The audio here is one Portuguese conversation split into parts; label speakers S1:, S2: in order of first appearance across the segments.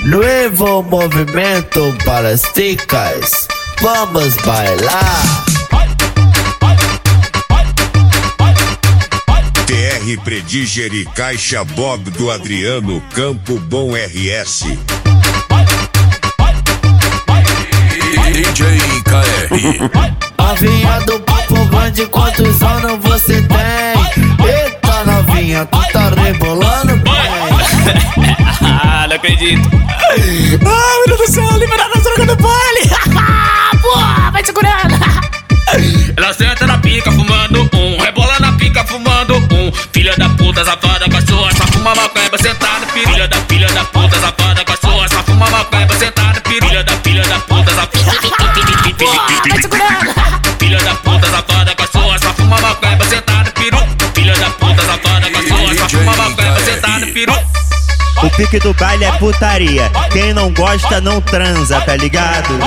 S1: Novo movimento para as ticas, vamos bailar.
S2: TR Prediger e Caixa Bob do Adriano Campo Bom RS.
S3: DJ KR.
S1: Novinha do Papo Grande, quantos anos você tem? Eita novinha, tu tá rebolando bem.
S4: Ah, não acredito. Ai, meu Deus do céu, liberada na droga do baile. Pô, vai segurando. Ela senta na pica fumando um, rebola na pica fumando um. Filha da puta, safada, cachorra, só fuma maconha, sentada, filha da puta, safada, cachorra, só fuma maconha, sentada, filha da puta, safada. Vai segurando. Filha da puta, safada, cachorra, só fuma maconha, sentada, peru. Filha da puta, safada, cachorra, só fuma maconha, sentada, peru.
S5: O pique do baile é putaria, quem não gosta não transa, tá ligado?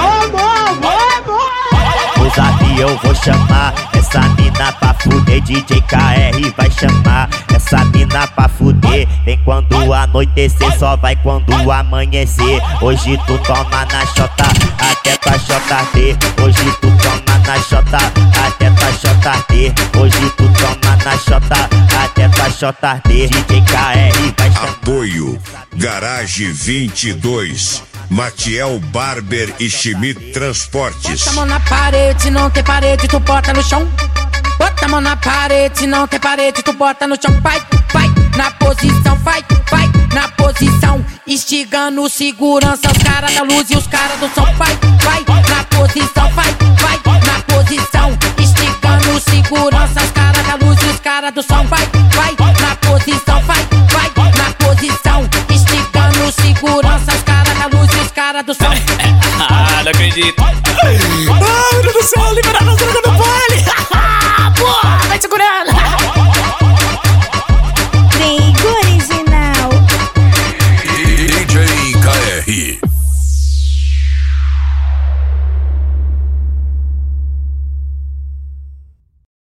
S5: Ousadia eu vou chamar essa mina pra fuder, DJ KR vai chamar essa mina pra fuder. Vem quando anoitecer, só vai quando amanhecer. Hoje tu toma na xota, até tua JT. Hoje tu toma na xota, até tua JT. Hoje tu toma na xota, até tua JT. DJ KR vai chamar.
S2: Apoio Garage 22, Matiel Barber e Schmidt Transportes.
S6: Bota a mão na parede, não tem parede, tu bota no chão. Bota a mão na parede, não tem parede, tu bota no chão. Vai, vai, na posição, vai, vai, na posição. Instigando segurança, os caras da luz e os caras do som. Vai, vai, na posição, vai, vai, na posição. Instigando segurança, os caras da luz e os caras do som. Vai, vai, na posição, vai, vai, na posição. Instigando segurança, os caras da luz e os caras do som.
S4: Ah, não acredito.